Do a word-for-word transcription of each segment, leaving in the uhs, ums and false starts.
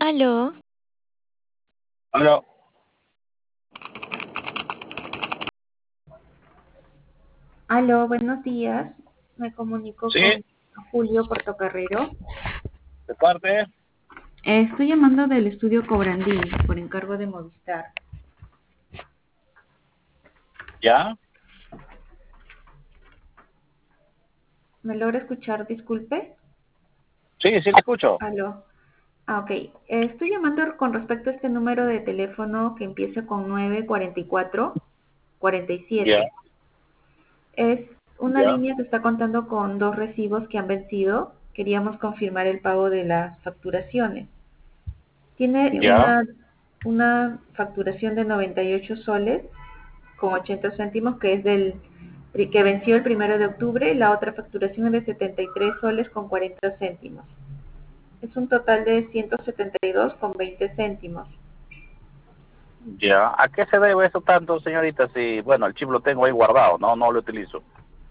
Aló, Aló. Aló, buenos días. Me comunico Sí, con Julio Portocarrero. de parte. Eh, estoy llamando del estudio Cobrandín por encargo de Movistar. ¿Ya? ¿Me logra escuchar? Disculpe. Sí, sí, le escucho. Aló. Ah, ok. Eh, estoy llamando con respecto a este número de teléfono que empieza con nueve cuarenta y cuatro cuarenta y Ya, siete. Es una ya, línea que está contando con dos recibos que han vencido. Queríamos confirmar el pago de las facturaciones. Tiene ya, una, una facturación de noventa y ocho soles con ochenta céntimos, que es del que venció el primero de octubre, y la otra facturación es de setenta y tres soles con cuarenta céntimos. Es un total de ciento setenta y dos con veinte céntimos. ya. ¿A qué se debe eso tanto, señorita? Si, bueno, el chip lo tengo ahí guardado, no, no lo utilizo.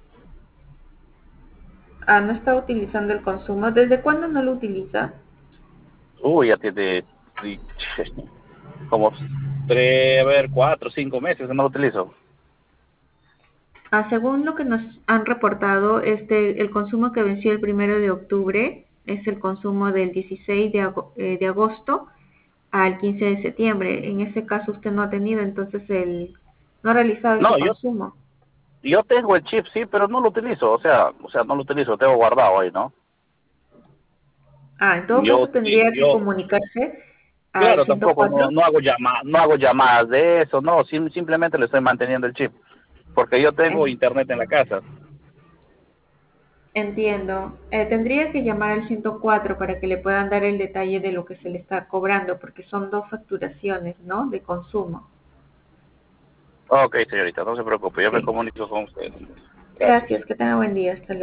Ah, no está utilizando el consumo. ¿Desde cuándo no lo utiliza? Uy, ya tiene sí, como tres, a ver, cuatro, cinco meses que no lo utilizo. Ah, según lo que nos han reportado, este, el consumo que venció el primero de octubre es el consumo del dieciséis de, ago- eh, de agosto al quince de septiembre. En ese caso usted no ha tenido entonces el, no ha realizado ese No, yo, consumo. yo tengo el chip, sí, pero no lo utilizo. O sea, o sea, no lo utilizo, lo tengo guardado ahí, ¿no? Ah, en todo Yo, caso tendría que yo, comunicarse al claro, ciento tampoco, cuatro. no, no hago llama, no hago llamadas de eso, no, sim- simplemente le estoy manteniendo el chip, porque yo tengo En- internet en la casa. Entiendo. Eh, tendría que llamar al ciento cuatro para que le puedan dar el detalle de lo que se le está cobrando, porque son dos facturaciones, ¿no? De consumo. Ok, señorita, no se preocupe, yo me Sí. comunico con usted. Gracias. Gracias. Que tenga buen día. Hasta luego.